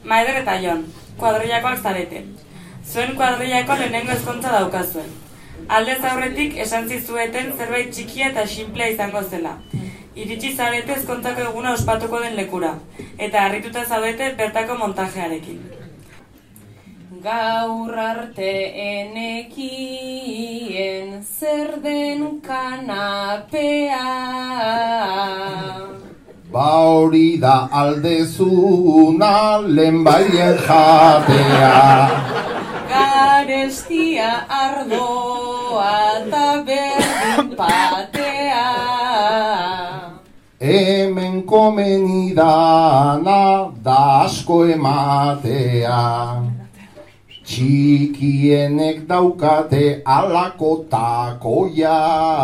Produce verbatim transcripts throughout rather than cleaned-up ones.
Maider eta Jon, kuadrillakoak zarete. Zuen kuadrillako lehenengo ezkontza daukazuen. Aldez aurretik esan zizueten zerbait txikia eta sinplea izango zela. Iritsi zarete ezkontzako eguna ospatuko den lekura, eta harrituta zaudete bertako montajearekin. Gaur arte enekien zer den kanapea. Ba hori da aldezuna lehenbaien jatea. Garestia ardoa eta berdin patea. Hemen komenidana da asko ematea. Txikienek daukate alako takoia.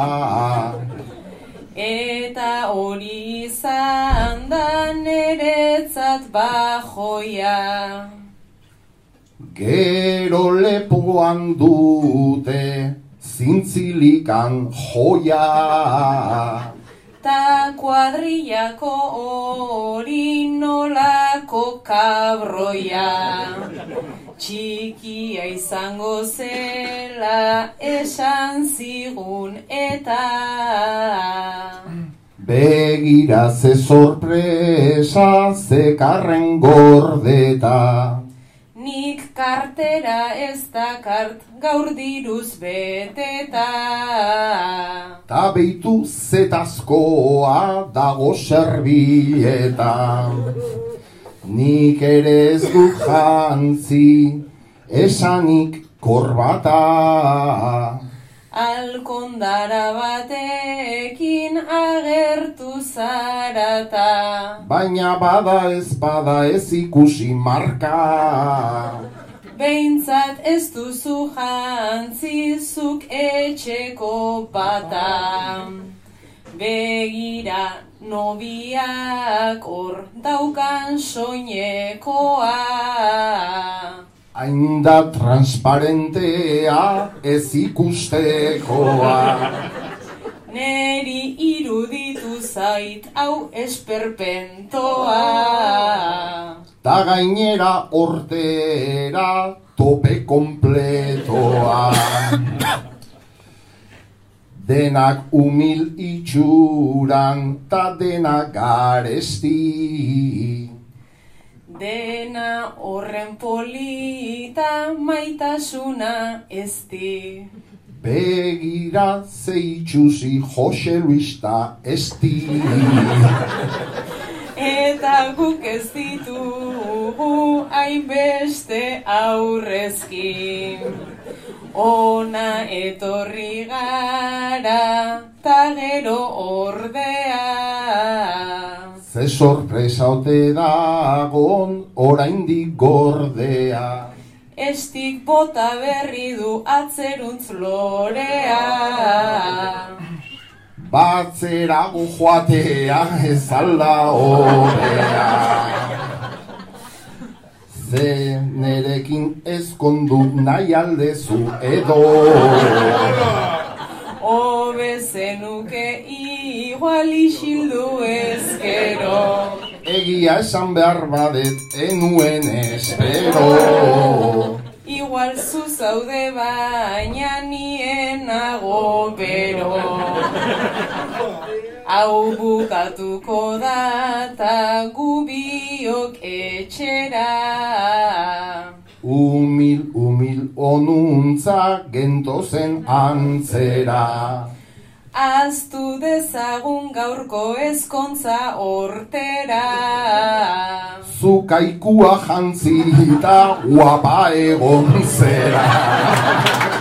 Eta hori izan da neretzat bajoia. Gero lepoan dute zintzilikan joia. Ta kuadrillako hori nolako kabroia. Txikia izango zela esan zigun eta. Begira ze sorpresa zekarren gordeta. Nik kartera ez dakart gaur diruz beteta. Ta beitu zetazkoa dago serbileta. Nik ere ez dut jantzi esanik korbata. Alkondara batekin agertu zarata. Baina bada ez bada ez ikusi marka. Behintzat ez duzu jantzi zuk etxeko bata. Begira nobiak hor daukan soinekoa. Hain da transparentea ez ikustekoa. Neri iruditu zait hau esperpentoa. Ta gainera hortera tope kompletoa. Denak humil itxuran ta denak garesti. Dena horren polita maitasuna ezti. Begira ze itxusi Jose Luista esti. Eta guk ez ditugu hainbeste aurrezki. Ona etorri gara ta gero ordea. Ze sorpresa ote dagon oraindik gordea. Estik bota berri du atzeruntz lorea. Batzerago joatea ez alda hobea. Ze nerekin ezkondut nahi aldezu edo. Hobe zenuke igual isildu ezkero. Egia esan behar badet enuen espero. Igual zu zaude baina nienago bero. Hau bukatuko da ta gu biok etxera. Humil, humil onuntza gentozen antzera. Aztu dezagun gaurko ezkontza hortera. Zukaikua jantzita guapa egon zera.